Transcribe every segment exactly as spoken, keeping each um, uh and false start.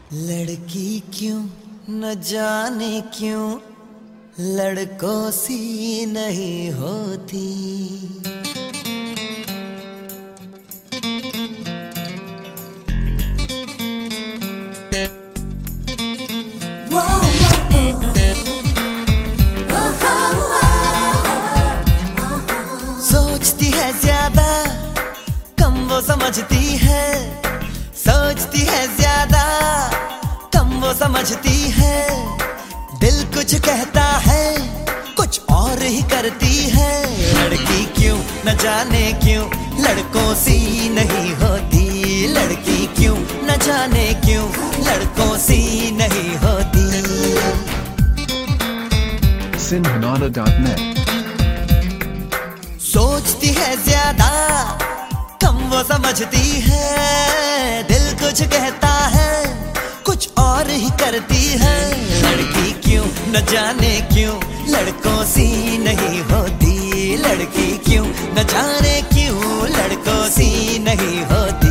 लड़की क्यों न जाने क्यों लड़कों सी नहीं होती। सोचती है ज्यादा कम वो समझती है, सोचती है ज्यादा कम वो समझती है। दिल कुछ कहता है कुछ और ही करती है। लड़की क्यों न जाने क्यों लड़कों सी नहीं होती। लड़की क्यों न जाने क्यों लड़कों सी नहीं होती। Sinhanada dot net सोचती है ज्यादा कम वो समझती है। दिल कुछ कहता है कुछ और ही करती है। लड़की क्यों न जाने क्यों लड़कों सी नहीं होती। लड़की क्यों न जाने क्यों लड़कों सी नहीं होती।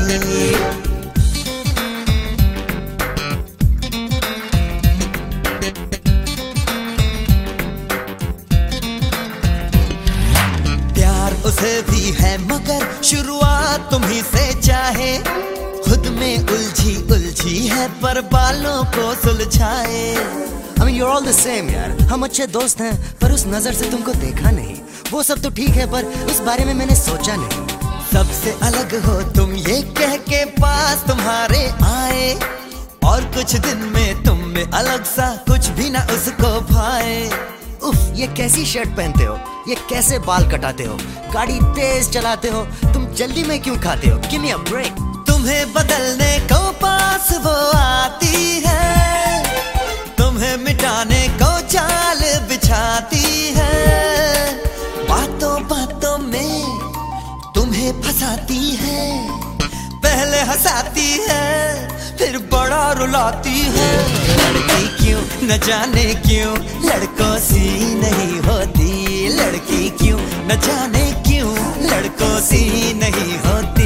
उसे भी है मगर शुरुआत तुम्ही से चाहे। खुद में उलझी उलझी है पर बालों को सुलझाए। I mean, you're all the same यार। हम अच्छे दोस्त हैं पर उस नजर से तुमको देखा नहीं। वो सब तो ठीक है पर उस बारे में मैंने सोचा नहीं। सबसे अलग हो तुम ये कह के पास तुम्हारे आए, और कुछ दिन में तुम में अलग सा कुछ भी ना उसको भाए। उफ, ये कैसी शर्ट पहनते हो, ये कैसे बाल कटाते हो, गाड़ी तेज चलाते हो, तुम जल्दी में क्यों खाते हो? Give me a break। तुम्हें बदलने को पास वो आती है, तुम्हें मिटाने को चाल बिछाती है। बातों बातों में तुम्हें फंसाती है, पहले हंसाती है फिर बड़ा रुलाती है। लड़की क्यों न जाने क्यों लड़कों सी नहीं होती। लड़की क्यों न जाने क्यों लड़कों सी नहीं होती।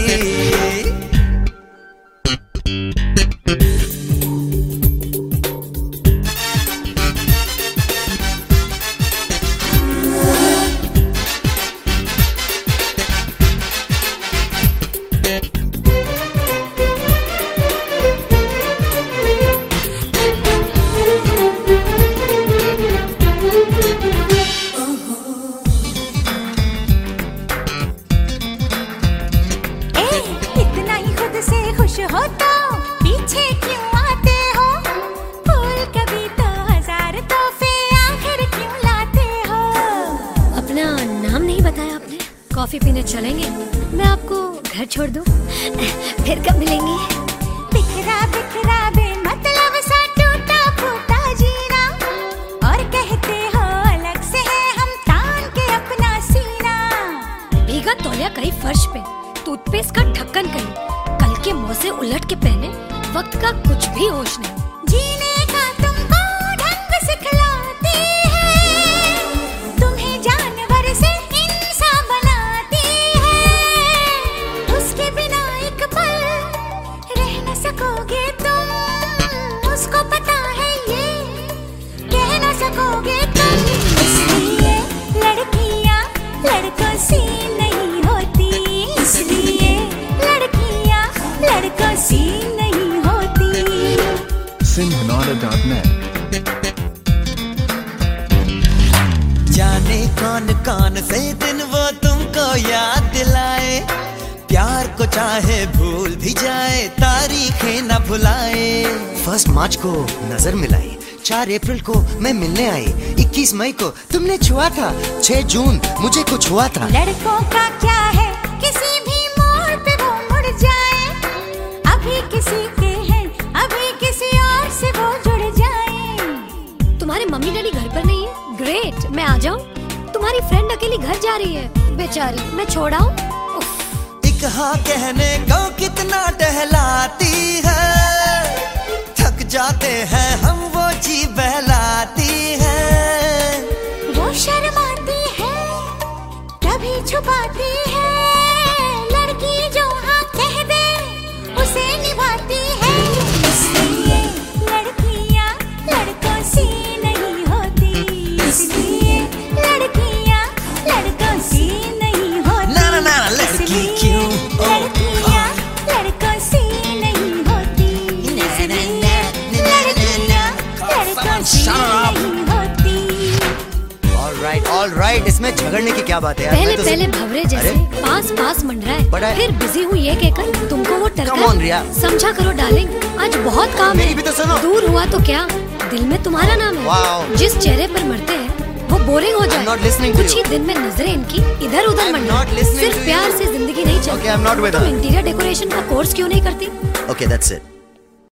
हो तो पीछे क्यों आते हो? फूल कभी तो हजार तोहफे आखिर क्यों लाते हो? अपना नाम नहीं बताया आपने। कॉफी पीने चलेंगे? मैं आपको घर छोड़ दूं? फिर कब मिलेंगे? बिखरा बिखरा बेमतलब सा टूटा फूटा जीना, और कहते हो अलग से है हम तान के अपना सीना। भीगा तौलिया कहीं फर्श पे, टूथपेस्ट का ढक्कन कहीं, कल के मुंह से उलट के पहने, वक्त का कुछ भी होश नहीं। जीने का तुमको ढंग सिखलाती है, तुम्हें जानवर से इंसान बनाती है। उसके बिना एक पल रह न सकोगे तुम, उसको पता है ये कह न सकोगे तुम। इसलिए लड़कियां लड़कों सी नहीं होती। इसलिए लड़कियां लड़कों सी नहीं होती। Sinhanada dot net जाने कौन कौन से दिन वो तुमको याद दिलाए। प्यार को चाहे भूल भी जाए, तारीखें न भुलाए। फर्स्ट मार्च को नजर मिलाई, चार अप्रैल को मैं मिलने आई, इक्कीस मई को तुमने छुआ था, छह जून मुझे कुछ हुआ था। लड़कों का क्या है किसी भी मोड़ पे वो मुड़ जाए। अभी किसी के हैं अभी किसी और से वो जुड़ जाए। तुम्हारे मम्मी डैडी घर पर नहीं है? ग्रेट, मैं आ जाऊं? तुम्हारी फ्रेंड अकेली घर जा रही है, बेचारी, मैं छोड़ आऊं? एक हाँ कहने को कितना टहलाती है, थक जाते हैं हम वो जी बहलाती है। वो शर्माती है कभी छुपाती है, लड़की जो हाँ कह दे उसे निभाती है। इसलिए झगड़ने की क्या बात है यार? पहले मैं तो पहले भवरे जैसे अरे? पास पास मंडराए, But I- फिर बिजी हूँ ये कहकर तुमको वो Come on, रिया। टरका समझा करो डार्लिंग, आज बहुत काम मेरी है। भी तो सुनो। दूर हुआ तो क्या, दिल में तुम्हारा नाम है। Wow। जिस चेहरे पर मरते हैं वो बोरिंग हो जाए। not listening to कुछ ही you। दिन में नजरें इनकी इधर उधर I'm मंडराए। not listening सिर्फ to प्यार you। से जिंदगी नहीं चलती। Okay, I'm not with तुम her। इंटीरियर डेकोरेशन का कोर्स क्यों नहीं करती? Okay, that's it.